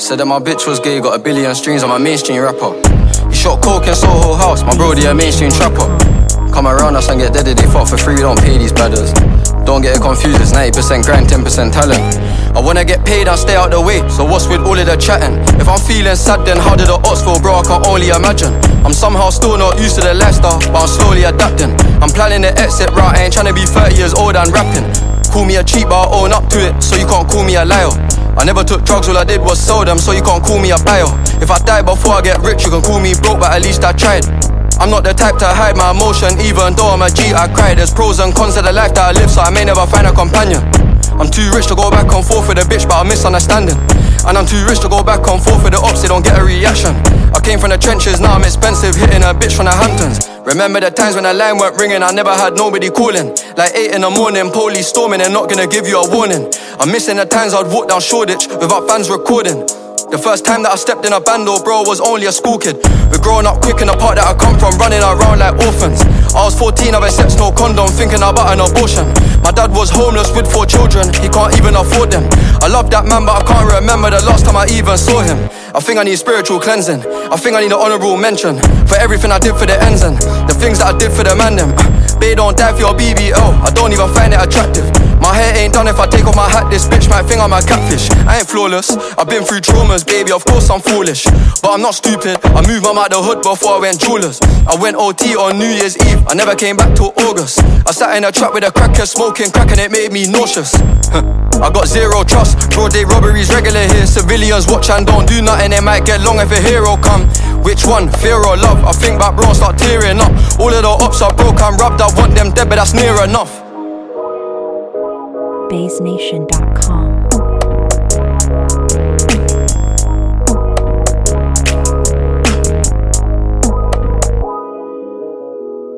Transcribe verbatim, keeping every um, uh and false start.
Said that my bitch was gay, got a billion streams, I'm a mainstream rapper. He shot coke in Soho House, my brody a mainstream trapper. Come around us and get dead, they fuck for free, don't pay these badders. Don't get it confused, it's ninety percent grind, ten percent talent. I wanna get paid and stay out the way, so what's with all of the chatting? If I'm feeling sad, then how did the odds feel, bro? I can only imagine. I'm somehow still not used to the lifestyle, but I'm slowly adapting. I'm planning the exit route, I ain't tryna be thirty years old and rapping. Call me a cheat, but I own up to it, so you can't call me a liar. I never took drugs, all I did was sell them, so you can't call me a buyer. If I die before I get rich, you can call me broke, but at least I tried. I'm not the type to hide my emotion, even though I'm a G, I cry. There's pros and cons to the life that I live, so I may never find a companion. I'm too rich to go back and forth with a bitch, but I'm misunderstanding. And I'm too rich to go back and forth with the ops, they don't get a reaction. I came from the trenches, now I'm expensive, hitting a bitch from the Hamptons. Remember the times when the line weren't ringing, I never had nobody calling. Like eight in the morning, police storming, they're not gonna give you a warning. I'm missing the times I'd walk down Shoreditch without fans recording. The first time that I stepped in a bando, bro, was only a school kid. We're growing up quick in the part that I come from, running around like orphans. I was fourteen, I've accepted no condom, thinking about an abortion. My dad was homeless with four children, he can't even afford them. I love that man, but I can't remember the last time I even saw him. I think I need spiritual cleansing, I think I need an honourable mention for everything I did for the ends and the things that I did for the man them. Babe, don't die for your B B L, I don't even find it attractive. My hair ain't done, if I take off my hat, this bitch might think I'm a catfish. I ain't flawless, I've been through traumas, baby, of course I'm foolish. But I'm not stupid, I moved mum out the hood before I went jewelers. I went O T on New Year's Eve, I never came back till August. I sat in a trap with a cracker, smoking crack and it made me nauseous. I got zero trust, broad day robberies regular here. Civilians watch and don't do nothing, they might get long if a hero come. Which one, fear or love? I think back bro and start tearing up. All of the ops are broke and robbed, I want them dead but that's near enough. Bass Nation dot com